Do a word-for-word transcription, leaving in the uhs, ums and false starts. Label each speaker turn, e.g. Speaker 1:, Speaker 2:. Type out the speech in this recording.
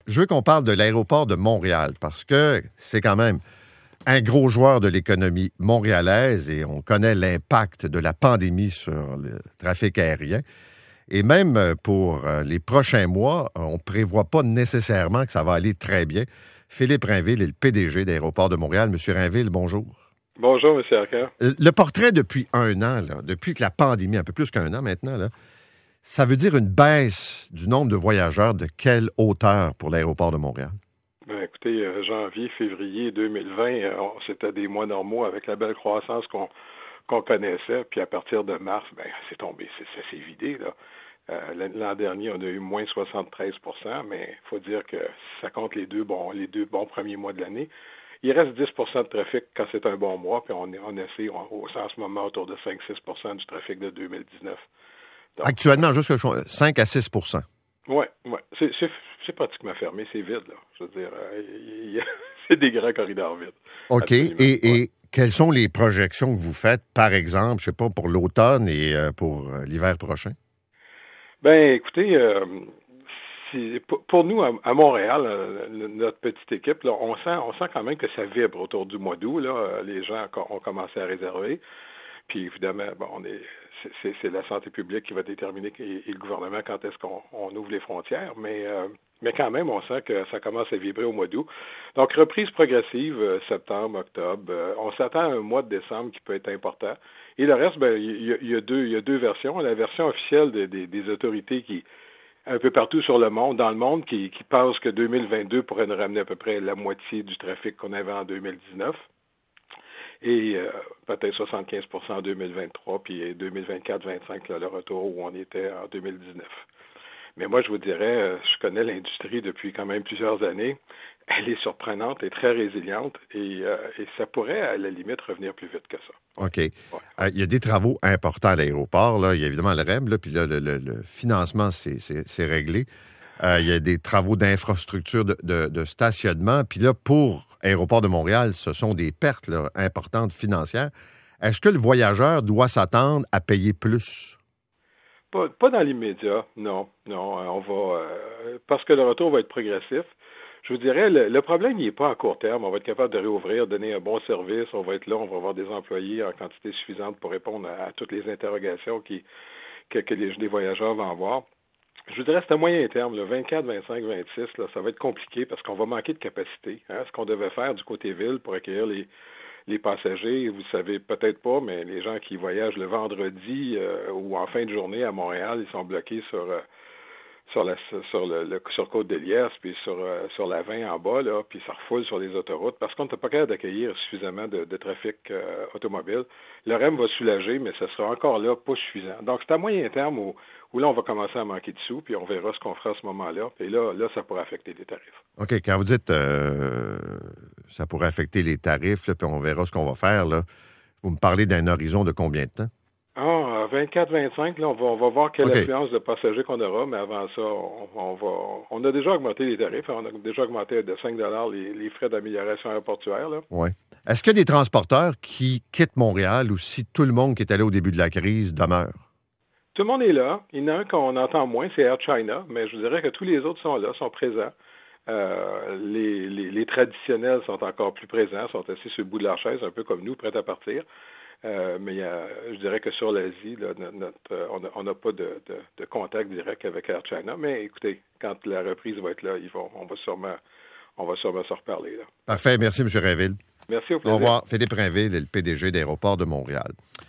Speaker 1: je veux qu'on parle de l'aéroport de Montréal parce que c'est quand même un gros joueur de l'économie montréalaise et on connaît l'impact de la pandémie sur le trafic aérien. Et même pour les prochains mois, on ne prévoit pas nécessairement que ça va aller très bien. Philippe Rainville est le P D G d'Aéroport de Montréal. Monsieur Rainville, bonjour.
Speaker 2: Bonjour, M. Arcand.
Speaker 1: Le portrait depuis un an, là, depuis que la pandémie, un peu plus qu'un an maintenant, là, ça veut dire une baisse du nombre de voyageurs de quelle hauteur pour l'aéroport de Montréal?
Speaker 2: Ben, écoutez, euh, janvier, février deux mille vingt, euh, c'était des mois normaux avec la belle croissance qu'on qu'on connaissait. Puis à partir de mars, ben c'est tombé, c'est, ça s'est vidé, là. Euh, l'an dernier, on a eu moins soixante-treize pour cent, mais il faut dire que ça compte les deux bons, les deux bons premiers mois de l'année. Il reste dix pour cent de trafic quand c'est un bon mois, puis on, on essaie, on, on, en ce moment, autour de cinq à six pour cent du trafic de deux mille dix-neuf. Donc,
Speaker 1: actuellement, juste cinq à six pour cent.
Speaker 2: Oui, ouais. c'est, c'est, c'est pratiquement fermé, c'est vide, là. Je veux dire, euh, il y a, c'est des grands corridors vides.
Speaker 1: OK, et, ouais. et quelles sont les projections que vous faites, par exemple, je sais pas, pour l'automne et euh, pour euh, l'hiver prochain?
Speaker 2: Ben, écoutez, euh, si, pour, pour nous, à, à Montréal, euh, notre petite équipe, là, on sent on sent quand même que ça vibre autour du mois d'août, là. Les gens ont commencé à réserver. Puis évidemment, bon, on est, c'est, c'est, c'est la santé publique qui va déterminer et, et le gouvernement quand est-ce qu'on on ouvre les frontières, mais euh, mais quand même, on sent que ça commence à vibrer au mois d'août. Donc, reprise progressive, euh, septembre, octobre. Euh, on s'attend à un mois de décembre qui peut être important. Et le reste, ben, il y, y, y a deux, il y a deux versions. La version officielle des, des, des autorités qui, un peu partout sur le monde, dans le monde, qui, qui pensent que deux mille vingt-deux pourrait nous ramener à peu près la moitié du trafic qu'on avait en deux mille dix-neuf. Et euh, peut-être soixante-quinze pour cent en deux mille vingt-trois, puis deux mille vingt-quatre vingt-cinq, là, le retour où on était en deux mille dix-neuf. Mais moi, je vous dirais, je connais l'industrie depuis quand même plusieurs années. Elle est surprenante et très résiliente et, euh, et ça pourrait, à la limite, revenir plus vite que ça.
Speaker 1: OK. Ouais. Euh, il y a des travaux importants à l'aéroport. Là. Il y a évidemment le R E M, là, puis là, le, le, le financement, c'est, c'est, c'est réglé. Euh, il y a des travaux d'infrastructure de, de, de stationnement. Puis là, pour Aéroport de Montréal, ce sont des pertes là, importantes financières. Est-ce que le voyageur doit s'attendre à payer plus?
Speaker 2: Pas, pas dans l'immédiat, non. Non, on va euh, parce que le retour va être progressif. Je vous dirais, le, le problème, il n'est pas à court terme. On va être capable de réouvrir, donner un bon service. On va être là, on va avoir des employés en quantité suffisante pour répondre à, à toutes les interrogations qui, que, que les, les voyageurs vont avoir. Je vous dirais, c'est à moyen terme, le vingt-quatre, vingt-cinq, vingt-six, là, ça va être compliqué parce qu'on va manquer de capacité. Hein? Ce qu'on devait faire du côté ville pour accueillir les, les passagers, vous savez peut-être pas, mais les gens qui voyagent le vendredi euh, ou en fin de journée à Montréal, ils sont bloqués sur euh, sur la sur le, le sur Côte-de-Liesse, puis sur euh, sur la vingt en bas, là, puis ça refoule sur les autoroutes parce qu'on n'est pas capable d'accueillir suffisamment de, de trafic euh, automobile. Le R E M va soulager, mais ce sera encore là pas suffisant. Donc c'est à moyen terme où, où là on va commencer à manquer de sous, puis on verra ce qu'on fera à ce moment-là. Et là, là, ça pourrait affecter les tarifs.
Speaker 1: OK, quand vous dites euh, ça pourrait affecter les tarifs, là, puis on verra ce qu'on va faire, là, vous me parlez d'un horizon de combien de temps?
Speaker 2: Ah, vingt-quatre vingt-cinq, là, on va, on va voir quelle okay. affluence de passagers qu'on aura, mais avant ça, on, on va on a déjà augmenté les tarifs, on a déjà augmenté de cinq dollars les, les frais d'amélioration aéroportuaire.
Speaker 1: Oui. Est-ce qu'il y a des transporteurs qui quittent Montréal ou si tout le monde qui est allé au début de la crise demeure?
Speaker 2: Tout le monde est là. Il y en a un qu'on entend moins, c'est Air China, mais je vous dirais que tous les autres sont là, sont présents. Euh, les, les, les traditionnels sont encore plus présents, sont assis sur le bout de leur chaise, un peu comme nous, prêts à partir. Euh, mais euh, je dirais que sur l'Asie, là, notre, euh, on n'a pas de, de, de contact direct avec Air China. Mais écoutez, quand la reprise va être là, ils vont, on va sûrement, on va sûrement se reparler. Là.
Speaker 1: Parfait. Merci, M. Rainville.
Speaker 2: Merci, au plaisir.
Speaker 1: Au revoir. Philippe Rainville est le P D G d'Aéroport de Montréal.